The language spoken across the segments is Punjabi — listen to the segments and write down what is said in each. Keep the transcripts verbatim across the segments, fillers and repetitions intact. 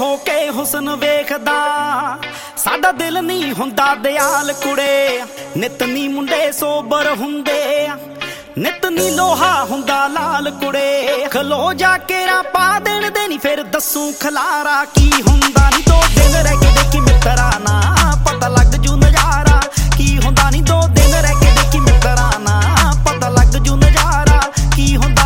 ਹੋ ਕੇ ਹੁਸਨ ਵੇਖਦਾ ਸਾਡਾ ਦਿਲ ਨਹੀਂ ਹੁੰਦਾ ਦਿਆਲ ਕੁੜੇ। ਨਿਤ ਨੀ ਮੁੰਡੇ ਸੋਬਰ ਹੁੰਦੇ ਨਿਤ ਨੀ ਲੋਹਾ ਹੁੰਦਾ ਲਾਲ ਕੁੜੇ। ਖਲੋ ਜਾ ਕੇ ਰਾ ਪਾ ਦੇਣ ਦੇ ਨੀ ਫਿਰ ਦੱਸੂ ਖਲਾਰਾ ਕੀ ਹੁੰਦਾ ਨੀ। ਦੋ ਦਿਨ ਰਹਿ ਕੇ ਦੇਖੀ ਮਿੱਤਰਾ ਨਾ ਪਤਾ ਲੱਗ ਜੂ ਨਜ਼ਾਰਾ ਕੀ ਹੁੰਦਾ ਨੀ। ਦੋ ਦਿਨ ਰਹਿ ਕੇ ਦੇਖੀ ਮਿੱਤਰਾ ਨਾ ਪਤਾ ਲੱਗ ਜੂ ਨਜ਼ਾਰਾ ਕੀ ਹੁੰਦਾ।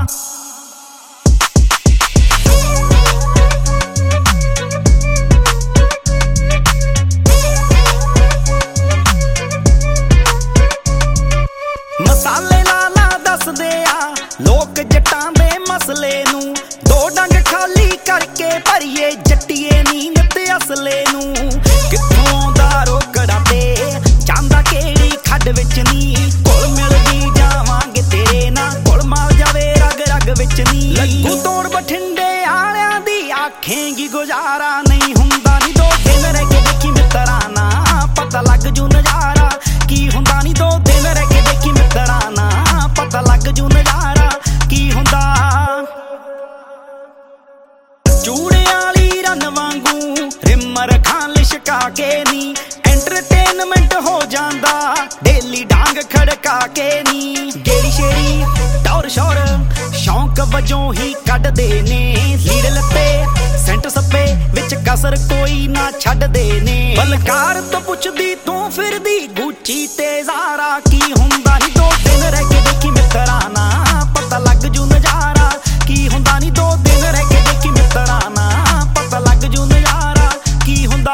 ਮਸਾਲੇ ਲਾਲਾ ਦੱਸਦੇ ਆ ਲੋਕ ਜੱਟਾਂ ਦੇ ਮਸਲੇ ਨੂੰ। ਦੋ ਡੰਗ ਖਾਲੀ ਕਰਕੇ ਭਰੀਏ ਜੱਟੀਏ ਨੀ ਨਿੱਤ ਅਸਲੇ ਨੂੰ। ਕਿੱਥੋਂ ਦਾ ਰੋਕੜਾ ਤੇ ਜਾਂਦਾ ਕਿਹੜੀ ਖੱਡ ਵਿੱਚ ਨੀ। ਘੁਲ ਮਿਲਦੀ ਜਾਵਾਂਗੇ ਤੇਰੇ ਨਾਲ ਘੁਲ ਮਾਰ ਜਾਵੇ ਰਗ ਰਗ ਵਿੱਚ ਨੀ। ਲੱਗੂ ਤੋੜ ਬਠਿੰਡੇ ਆਲਿਆਂ ਦੀ ਆਖੇਂਗੀ ਗੁਜ਼ਾਰਾ ਨਹੀਂ ਹੁੰਦਾ ਨੀ। ਦੋ ਦਿਨ ਰਹਿ ਕੇ ਦੇਖੀ ਮਿੱਤਰਾ ਨਾ ਪਤਾ ਲੱਗ ਜੂ ਨਜ਼ਾਰਾ ਕੀ ਹੁੰਦਾ ਨੀ। ਦੋ ਦਿਨ ਰਹਿ ਕੇ ਦੇਖੀ ਮਿੱਤਰਾ ਨਾ ਪਤਾ ਲੱਗ ਜੂ ਨਜ਼ਾਰਾ ਕੀ ਹੁੰਦਾ। ਚੂੜੇ ਵਾਲੀ ਰਨ ਵਾਂਗੂ ਰਿਮਰ ਖਾਂ ਲਿਸ਼ਕਾ ਕੇ ਨੀ ਐਂਟਰਟੇਨਮੈਂਟ ਹੋ ਜਾਂਦਾ ਡੇਲੀ ਡਾਂਗ ਖੜਕਾ ਕੇ ਨੀ। ਗੇੜੀ ਸ਼ੇਰੀ ਟੌਰ ਸ਼ੌਰ ਸ਼ੌਂਕ ਵਜੋਂ ਹੀ ਕੱਢਦੇ ਨੇ। ਲੀੜ ਲੱਤੇ ਸੈਂਟ ਸੱਪੇ ਵਿੱਚ ਕਸਰ ਕੋਈ ਨਾ ਛੱਡਦੇ ਨੇ। ਬਲਕਾਰ ਤੋਂ ਪੁੱਛਦੀ ਤੂੰ ਫਿਰਦੀ ਗੁੱਚੀ ਤੇ ਜ਼ਾਰਾ ਕੀ ਹੁੰਦਾ ਨੀ। ਦੋ ਦਿਨ ਰਹਿ ਕੇ ਦੇਖੀ ਮਿੱਤਰਾ ਨਾ ਪਤਾ ਲੱਗ ਜੂ ਨਜ਼ਾਰਾ ਕੀ ਹੁੰਦਾ ਨੀ। ਦੋ ਦਿਨ ਰਹਿ ਕੇ ਦੇਖੀ ਮਿੱਤਰਾ ਨਾ ਪਤਾ ਲੱਗ ਜੂ ਨਜ਼ਾਰਾ ਕੀ ਹੁੰਦਾ।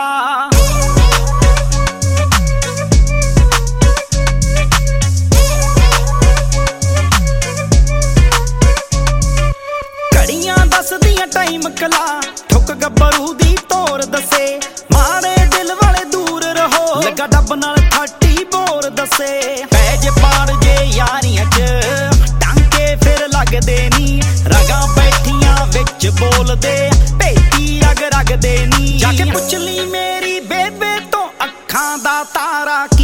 ਘੜੀਆਂ ਦੱਸਦੀਆਂ ਟਾਈਮ ਕਲਾ ਠੁੱਕ ਗੱਭਰੂ ਦੀ ਤੋਰ ਦੱਸੇ। ਮਾੜੇ ਦਿਲ ਵਾਲੇ ਦੂਰ ਰਹੋ ਲੱਗਾ ਡੱਬ ਨਾਲ ਥਾਟੀ ਬੋਰ ਦੱਸੇ। ਪੈ ਜੇ ਪਾੜ ਜੇ ਯਾਰੀਆਂ ਚ ਟਾਂਕੇ ਫਿਰ ਲੱਗਦੇ ਨੀ। ਰਗਾਂ ਬੈਠੀਆਂ ਵਿੱਚ ਬੋਲਦੇ ਭੇਤੀ ਰਗ ਰਗਦੇ ਨੀ। ਜਾ ਕੇ ਪੁੱਛ ਲਈ ਮੇਰੀ ਬੇਬੇ ਤੋਂ ਅੱਖਾਂ ਦਾ ਤਾਰਾ